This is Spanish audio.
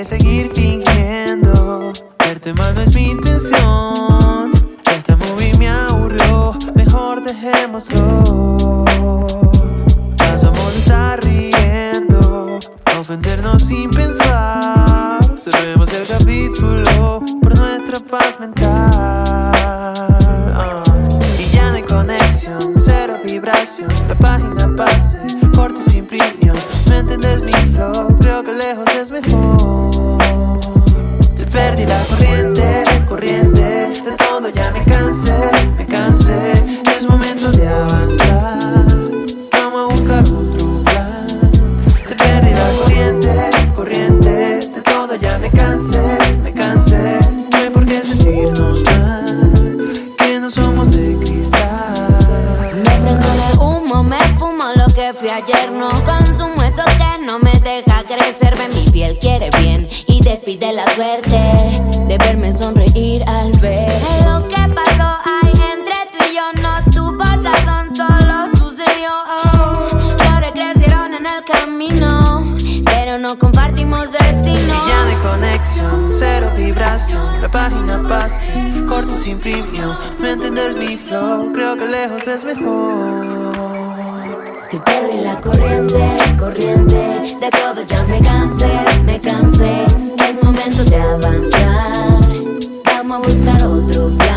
qué seguir fingiendo? Verte mal no es mi intención. Este movie me aburrió, mejor dejémoslo. Pasamos estar riendo, ofendernos sin pensar. Cerremos el capítulo por nuestra paz mental. Y ya no hay conexión, cero vibración. La página pase, corte se imprimió. ¿Me entiendes mi flow? Creo que lejos es mejor. Te perdí la corriente de todo ya me cansé. Es momento de avanzar. Vamos a buscar otro plan. Te perdí la corriente de todo ya me cansé. No hay por qué sentirnos mal, que no somos de cristal. Me prendo de humo, me fumo lo que fui ayer. No consumo eso que no me deja crecer. Ve, mi piel quiere bien y despide la suerte de verme sonreír al ver lo que pasó ahí entre tú y yo. No tuvo razón, solo sucedió. Flores crecieron en el camino, pero no compartimos destino. Y ya no hay conexión, cero vibración. La página pase, corte se imprimió. ¿Me entiendes mi flow? Creo que lejos es mejor. Te perdí la corriente de todo ya me cansé. Es momento de avanzar. Vamos a buscar otro plan.